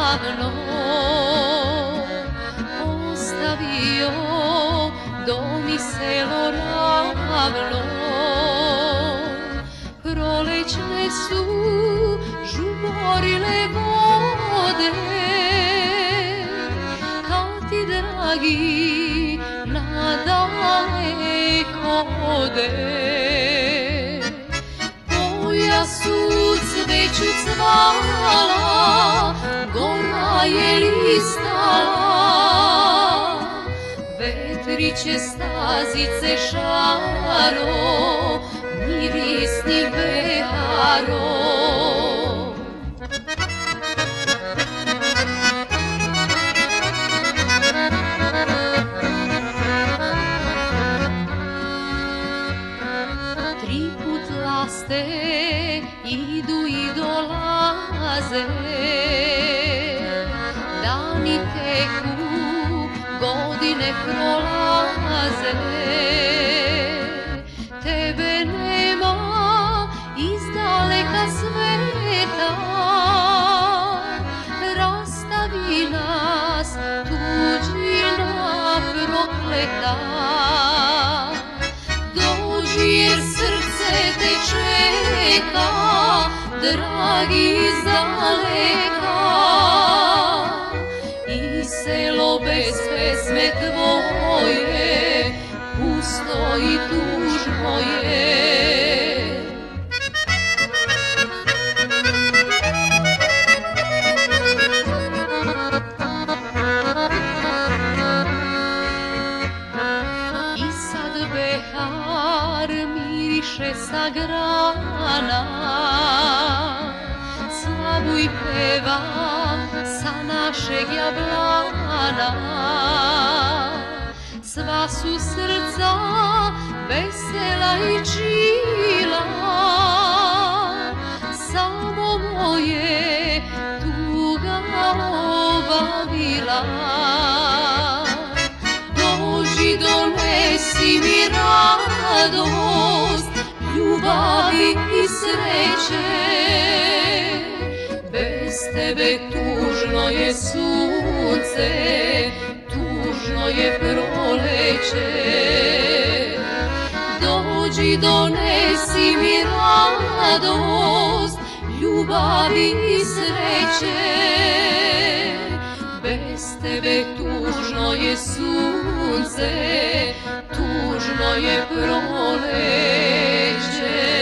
davno ostavio dom i selo ravno. Prolećne su žuborile vode, kad ti dragi nadaleko ode. Koja su cveću cvala, gora je listala, vetriće stazice šaro, mirisnih beharo. Tri put laste idu i dolaze, dani teku, godine prolaze. Tebe nema iz daleka sveta, rastavi nas tuđina prokleta. Dođi jer srce te čeka, dragi iz daleka, i selo bez pesme tvoje pusto i tužno je. I sad behar miriše sa grana, slavuj peva sa našeg jablana. Sva su srca vesela i čila, samo moje tuga obavila. Dođi, donesi mi radost, ljubavi i sreće. Bez tebe tužno je sunce, tužno je proleće. Dođi, donesi mi radost, ljubavi i sreće. Bez tebe tužno je sunce, tužno je proleće.